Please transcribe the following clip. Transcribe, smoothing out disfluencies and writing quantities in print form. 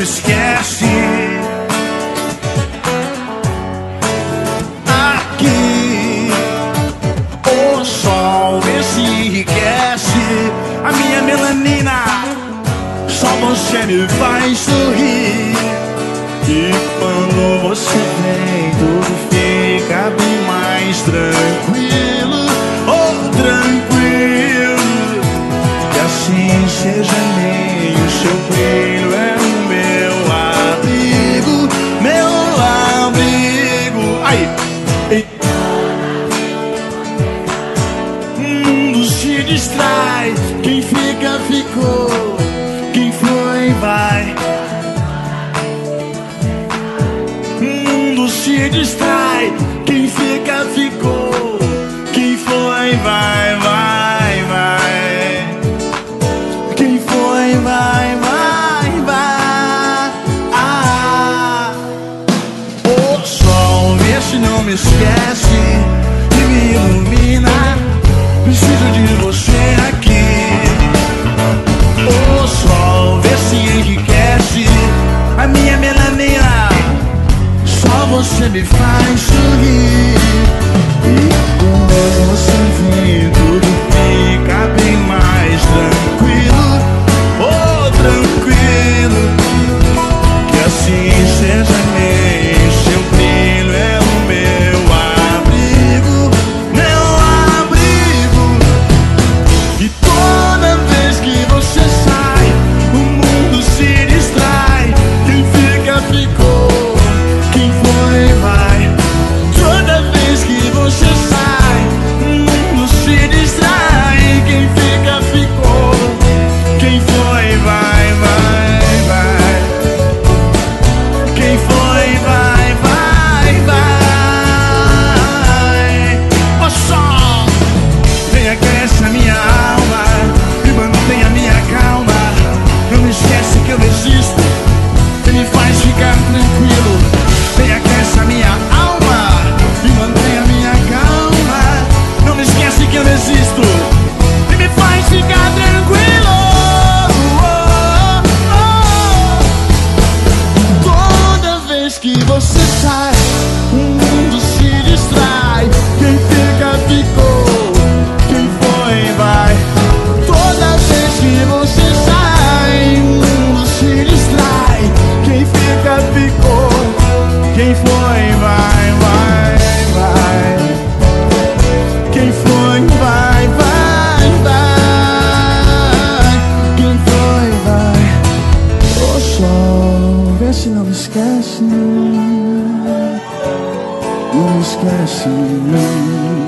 esquece. Aqui o sol vê se enriquece a minha melanina. Só você me faz sorrir. E quando você vem, tudo fica bem mais tranquilo. Oh, tranquilo. Que assim seja, nem o seu brilho é o meu abrigo. Meu abrigo. Aí. O mundo se distrai. Quem fica, ficou. Quem foi, vai. O mundo se distrai. Quem fica, ficou. Quem foi, vai, vai, vai. Quem foi, vai, vai, vai. Ah. O sol, vê se não me esquece e me ilumina. Preciso de você aqui. O sol, vê se enriquece a minha melanina. Só você me faz sorrir. E quando você vem, tudo fica bem mais tranquilo. Oh, tranquilo. Que assim seja, nem seu brilho é o meu abrigo. Meu abrigo. E toda vez que você sai, o mundo se distrai. Quem fica, ficou. Quem foi, vai. Toda vez que você sai, o mundo se distrai. Quem fica, ficou. Quem foi, vai, vai, vai. Quem foi, vai, vai, vai. Ó sol, vem aquece a minha alma e mantém a minha calma. Não esquece que eu existo. Você me faz ficar tranquilo. Vem aquece a minha alma e mantém a minha calma. Não me esquece que eu existo. E me faz ficar tranquilo. Toda vez que você sai, o mundo se distrai. Quem fica, ficou. Quem foi, vai. Toda vez que você sai, o mundo se distrai. Quem fica, ficou. Quem foi, vai, vai, vai. Quem foi, vai, vai, vai. Quem foi, vai. O sol, vê se não me esquece. Não me esquece.